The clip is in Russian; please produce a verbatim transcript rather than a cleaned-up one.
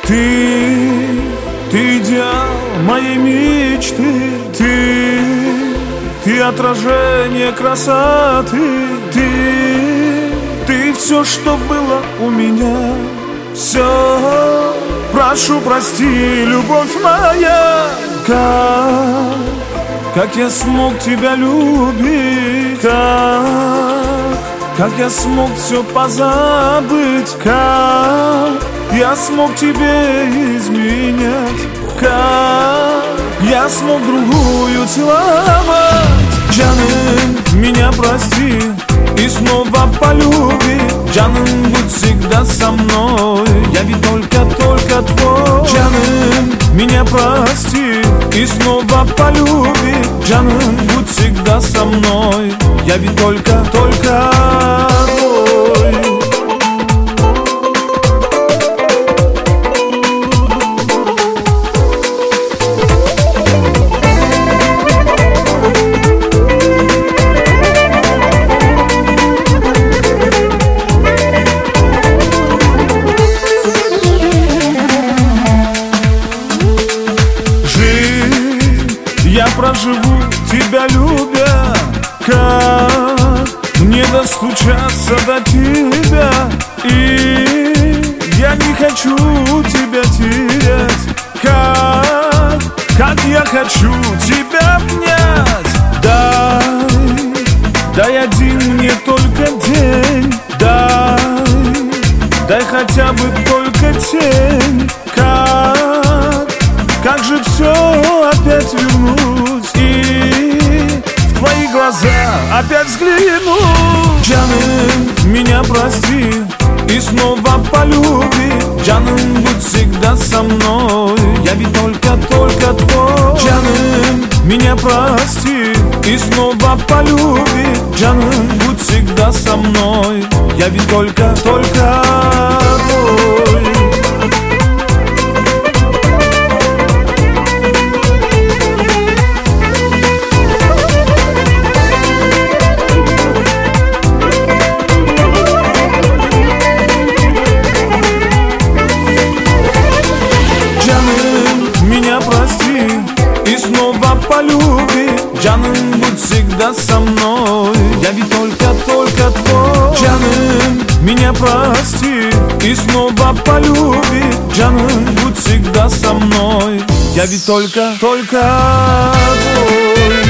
Ты, ты идеал моей мечты. Ты, ты отражение красоты. Ты, ты все, что было у меня. Все, прошу, прости, любовь моя. Как, как я смог тебя любить? Как, как я смог все позабыть? Как я смог тебе изменять? Как я смог другую целовать? Джаным, меня прости и снова полюби. Джаным, будь всегда со мной, я ведь только-только твой. Джаным, меня прости и снова полюби. Джаным, будь всегда со мной, я ведь только-только твой. Я проживу, тебя любя. Как мне достучаться до тебя? И я не хочу тебя терять. Как, как я хочу тебя обнять. Дай, дай один мне только день. Дай, дай хотя бы только тень. Как, как же все опять вернуть и в твои глаза опять взглянуть? Джаным, меня прости и снова полюби. Джаным, будь всегда со мной, я ведь только-только твой. Джаным, меня прости и снова полюби. Джаным, будь всегда со мной, я ведь только-только твой. И снова полюби. Джаным, будь всегда со мной, я ведь только-только твой. Джаным, меня прости и снова полюби. Джаным, будь всегда со мной, я ведь только-только твой.